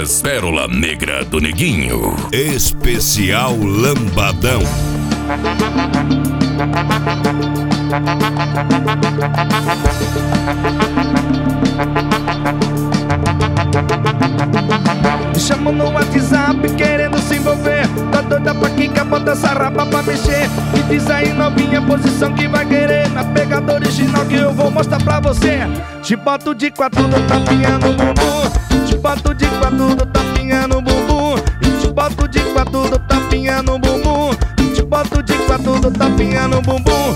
Bebidas Pérola Negra do Neguinho. Especial Lambadão. Me chamam no WhatsApp querendo se envolver. Tá doida pra quicar, bota essa rapa pra mexer. Me diz aí novinha, posição que vai querer. Na pegada original que eu vou mostrar pra você. Te boto de quatro, tapinha no bumbum. Te boto de quatro, tapinha no bumbum. E te boto de quatro, tapinha no bumbum. E te boto de quatro, tapinha no bumbum.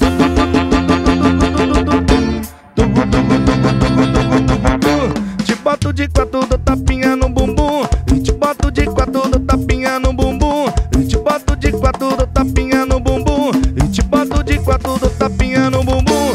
Te boto de quatro, tapinha no bumbum. E te boto de quatro, tapinha no bumbum. E te boto de quatro, tapinha no bumbum. E te boto de quatro, tapinha no bumbum.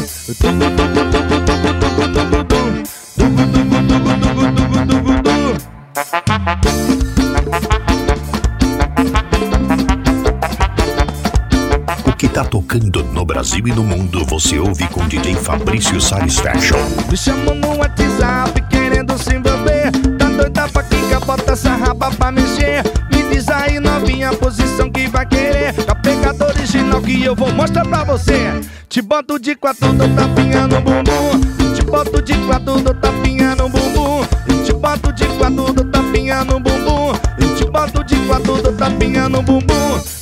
O que tá tocando no Brasil e no mundo, você ouve com DJ Fabrício Salles Fashion. Me chamam no WhatsApp querendo se envolver. Tá doida pra quicar, bota essa raba pra mexer. Me diz aí novinha, a posição que vai querer. A pegada original que eu vou mostrar pra você. Te boto de quatro, tapinha no bumbum. Te boto de quatro, tapinha no bumbum. Te boto de quatro, tapinha no bumbum. Te boto de quatro, tapinha no bumbum.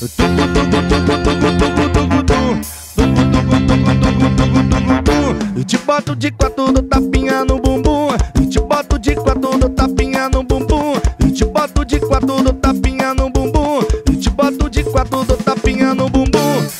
E te boto de quatro, tapinha no bumbum. E te boto de quatro, tapinha no bumbum. E te boto de quatro, tapinha no bumbum. E te boto de quatro, tapinha no bumbum.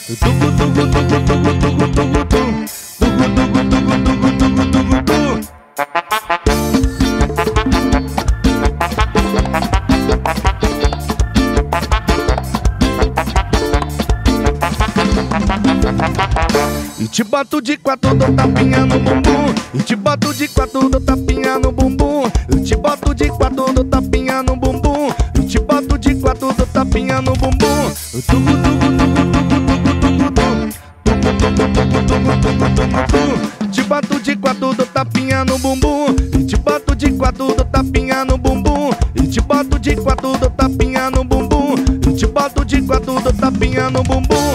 E te boto de quatro, tapinha no bumbum. E te boto de quatro, tapinha no bumbum. E te boto de quatro, tapinha no bumbum. E te boto de quatro, tapinha no bumbum. Te boto de quatro, tapinha no bumbum. E te boto de quatro, tapinha no bumbum. E te boto de quatro, tapinha no bumbum. E te boto de quatro, tapinha no bumbum.